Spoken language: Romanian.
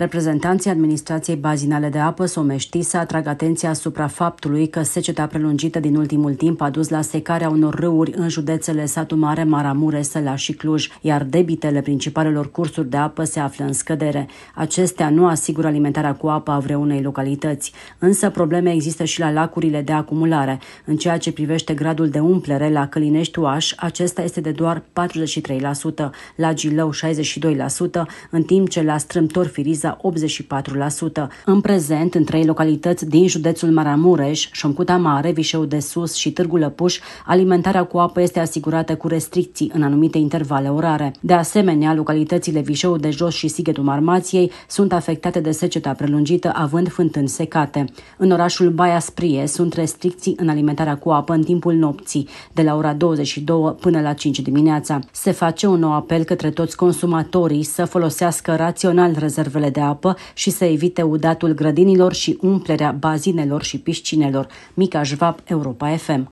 Reprezentanții Administrației Bazinale de Apă Somești atrag atenția asupra faptului că seceta prelungită din ultimul timp a dus la secarea unor râuri în județele Satu Mare, Maramureș, Sălaș și Cluj, iar debitele principalelor cursuri de apă se află în scădere. Acestea nu asigură alimentarea cu apă a vreunei localități, însă probleme există și la lacurile de acumulare. În ceea ce privește gradul de umplere la Călinești-Oaș, acesta este de doar 43%, la Gilău 62%, în timp ce la Strâmtor-Firiza 84%. În prezent, în 3 localități din județul Maramureș, Șomcuta Mare, Vișeu de Sus și Târgu Lăpuș, alimentarea cu apă este asigurată cu restricții în anumite intervale orare. De asemenea, localitățile Vișeu de Jos și Sighetul Marmației sunt afectate de seceta prelungită, având fântâni secate. În orașul Baia Sprie sunt restricții în alimentarea cu apă în timpul nopții, de la ora 22 până la 5 dimineața. Se face un nou apel către toți consumatorii să folosească rațional rezervele de apă și să evite udatul grădinilor și umplerea bazinelor și piscinelor. Mica Jvab, Europa FM.